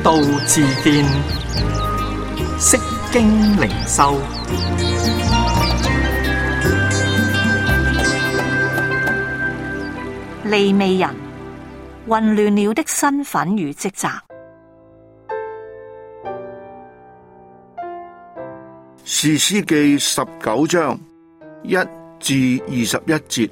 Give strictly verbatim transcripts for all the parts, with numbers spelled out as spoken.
道自見，釋經靈修。 利未人，混亂了的身份與職責。 士師記十九章一至二十一節。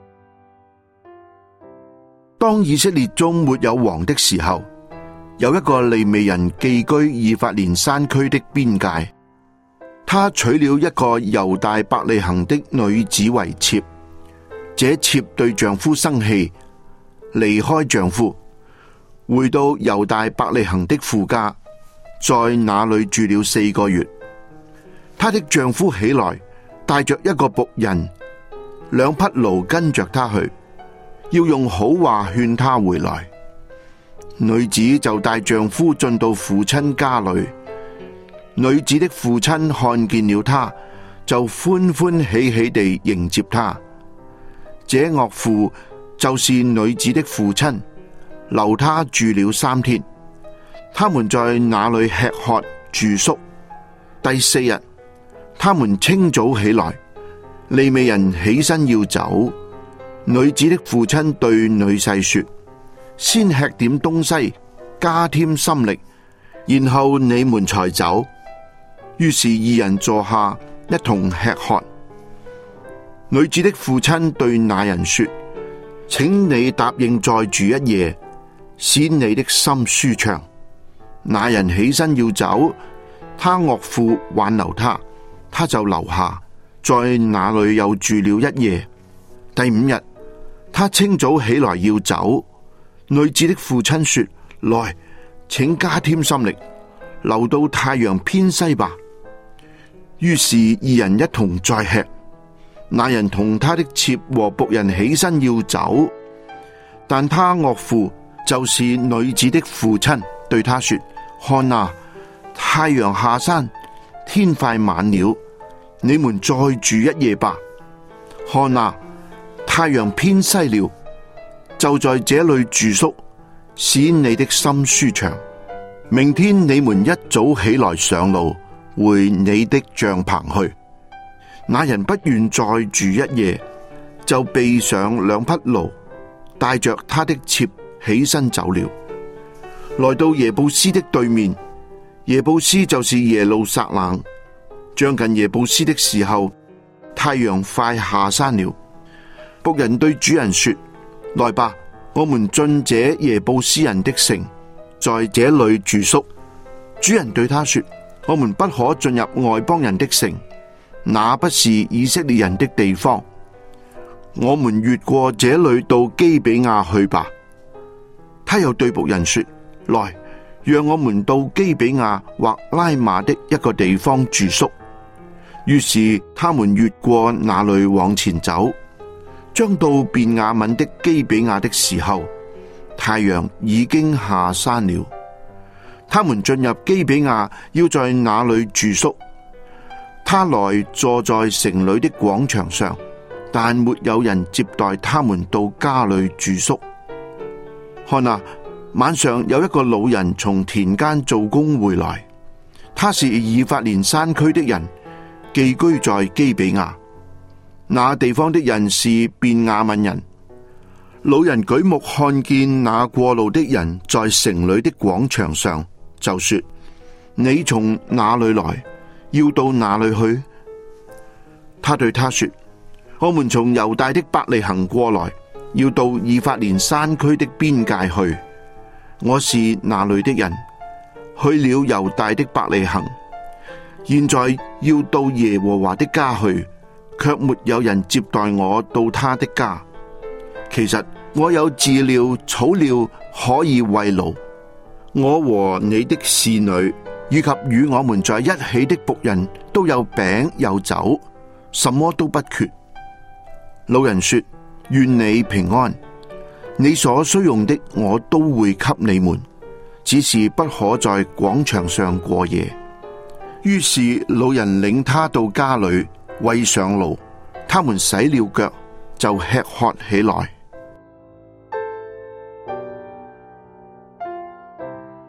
當以色列中沒有王的時候，有一個利未人寄居以法蓮山區的邊界，他娶了一個猶大伯利恆的女子為妾。這妾對丈夫生氣，離開丈夫，回到猶大伯利恆的父家，在那裏住了四個月。她的丈夫起來，帶着一個僕人、兩匹驢跟着她去，要用好話勸她回來。女子就帶丈夫進到父親家裏，女子的父親看見了她，就歡歡喜喜地迎接她。這岳父就是女子的父親，留她住了三天。他們在那裏吃喝住宿。第四日，他們清早起來，利未人起身要走。女子的父親對女婿說：先吃點東西，加添心力，然後你們才走。於是二人坐下，一同吃喝。女子的父親對那人說：請你答應再住一夜，使你的心舒暢。那人起身要走，他岳父挽留他，他就留下，在那裏又住了一夜。第五日，他清早起來要走。女子的父親說：來，請加添心力，留到太陽偏西吧。於是二人一同再吃。那人同他的妾和僕人起身要走，但他岳父就是女子的父親對他說：看啊，太陽下山，天快晚了，你們再住一夜吧。看啊，太陽偏西了，就在這裏住宿，使你的心舒暢。明天你們一早起來上路，回你的帳棚去。那人不願再住一夜，就備上兩匹驢，帶着他的妾起身走了。來到耶布斯的對面，耶布斯就是耶路撒冷。將近耶布斯的時候，太陽快下山了。僕人對主人說：來吧，我們進這耶布斯人的城，在這裏住宿。主人對他說：我們不可進入外邦人的城，那不是以色列人的地方。我們越過這裏到基比亞去吧。他又對僕人說：來，讓我們到基比亞或拉馬的一個地方住宿。於是他們越過那裏往前走，將到便雅憫的基比亞的時候，太陽已經下山了。他們進入基比亞，要在那裏住宿。他來坐在城裏的廣場上，但沒有人接待他們到家裏住宿。看啊，晚上有一個老人從田間做工回來，他是以法蓮山區的人，寄居在基比亞。那地方的人是便雅憫人。老人舉目看見那過路的人在城裏的廣場上，就說：你從哪裏來？要到哪裏去？他對他說：我們從猶大的伯利恆過來，要到以法蓮山區的邊界去。我是那裏的人，去了猶大的伯利恆，現在要到耶和華的家去，卻沒有人接待我到他的家。其實我有飼料草料可以慰勞我和你的侍女，以及與我們在一起的僕人，都有餅有酒，什麼都不缺。老人說：願你平安，你所需用的我都會給你們，只是不可在廣場上過夜。於是老人領他到家裏，餵上驢，他們洗了腳，就吃喝起來。 呢一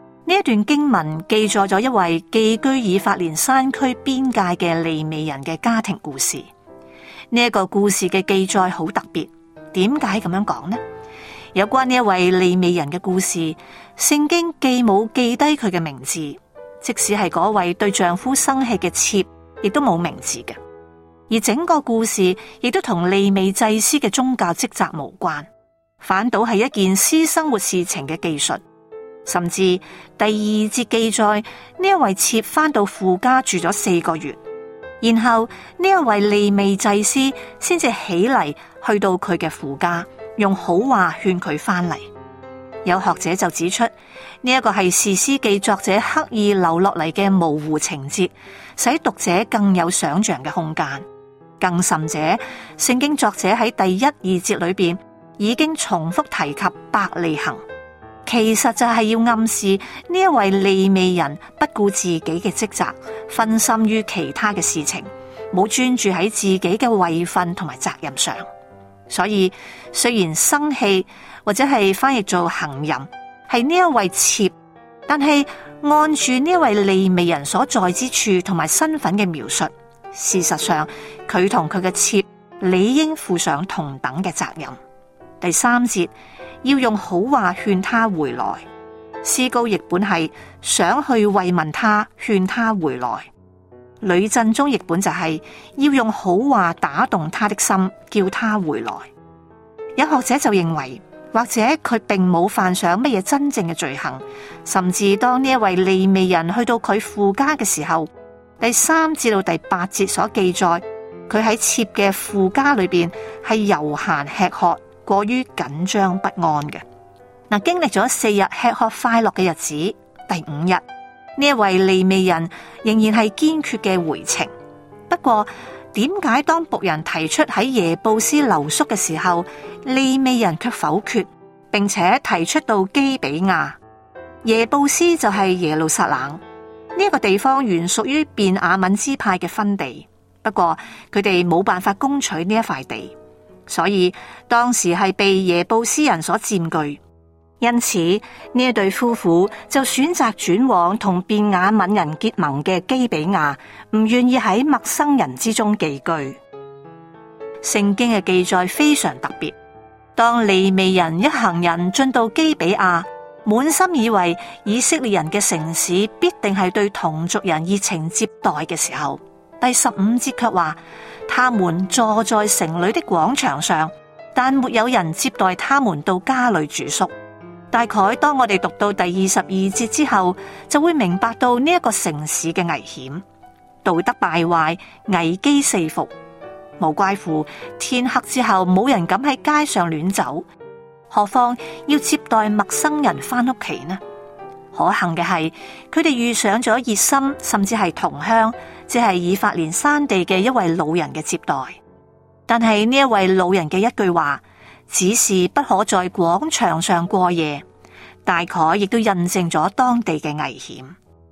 段經文記載咗一位寄居以法蓮山區邊界嘅利未人嘅家庭故事。呢、這、一個故事嘅記載好特別，點解咁樣講呢？有關呢一位利未人嘅故事，聖經既冇記低佢嘅名字，即使係嗰位對丈夫生氣嘅妾，亦都冇名字嘅。而整個故事亦都同利未祭司嘅宗教職責無關，反倒係一件私生活事情嘅記述。甚至第二節記載，呢一位妾返到父家住咗四個月，然後呢一位利未祭司先至起嚟去到佢嘅父家，用好話勸佢返嚟。有學者就指出，呢一個係士師記作者刻意留落嚟嘅模糊情節，使讀者更有想象嘅空間。更甚者，聖經作者喺第一、二節裏邊已經重複提及伯利恆，其實就係要暗示呢一位利未人不顧自己嘅職責，分心於其他嘅事情，冇專注喺自己嘅位分同埋責任上。所以雖然生氣或者係翻譯做行淫係呢一位妾，但係按住呢一位利未人所在之處同埋身份嘅描述，事實上佢同佢嘅妾理應負上同等嘅責任。第三節要用好話勸他回來，詩高譯本係想去慰問他，勸他回來。呂振中譯本就係要用好話打動他的心，叫他回來。有學者就認為，或者佢並冇犯上乜嘢真正嘅罪行，甚至當呢一位利未人去到佢父家嘅時候，第三至到第八節所記載，佢喺妾嘅父家裏邊係悠閒吃喝，過於緊張不安嘅。嗱，經歷咗四日吃喝快樂嘅日子，第五日呢一位利未人仍然係堅決嘅回程。不過點解當僕人提出喺耶布斯留宿嘅時候，利未人卻否決，並且提出到基比亞？耶布斯就係耶路撒冷，呢一個地方原屬於便雅憫支派嘅分地，不過佢哋冇辦法攻取呢一塊地，所以當時係被耶布斯人所佔據。因此呢一對夫婦就選擇轉往同便雅憫人結盟嘅基比亞，唔願意喺陌生人之中寄居。聖經嘅記載非常特別，當利未人一行人進到基比亞，滿心以為以色列人嘅城市必定係對同族人熱情接待嘅時候，第十五節卻話，他們坐在城裏的廣場上，但沒有人接待他們到家裏住宿。大概當我哋讀到第二十二節之後，就會明白到呢一個城市嘅危險，道德敗壞，危機四伏，無怪乎天黑之後冇人敢喺街上亂走，何況要接待陌生人翻屋企呢？可幸嘅係，佢哋遇上咗熱心甚至係同鄉，即係以法蓮山地嘅一位老人嘅接待。但係呢一位老人嘅一句話，只是不可在廣場上過夜，大概亦都印證咗當地嘅危險。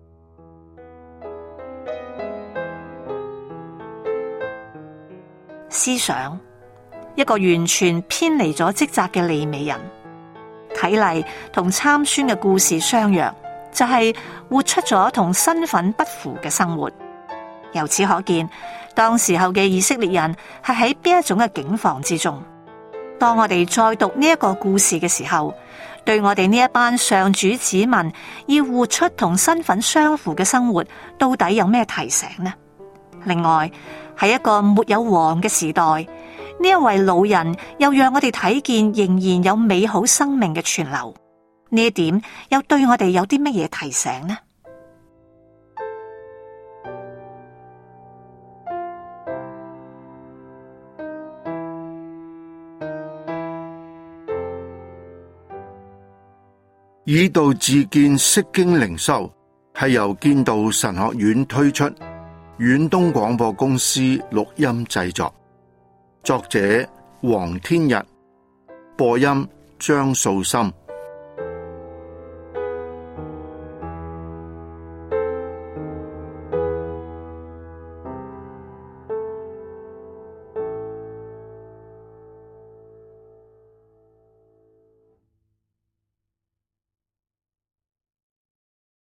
思想一個完全偏離咗職責嘅利未人，睇嚟同參孫嘅故事相若，就係活出咗同身份不符嘅生活。由此可見，當時候嘅以色列人係喺邊一種嘅境況之中。當我哋再讀呢一個故事嘅時候，對我哋呢一班上主子民要活出同身份相符嘅生活，到底有咩提醒呢？另外，喺一個沒有王嘅時代，呢一位老人又讓我哋睇見仍然有美好生命嘅存留。呢一點又對我哋有啲乜嘢提醒呢？ 以道自見釋經靈修係由建道神學院推出，遠東廣播公司錄音製作，作者黃天日，播音張素心。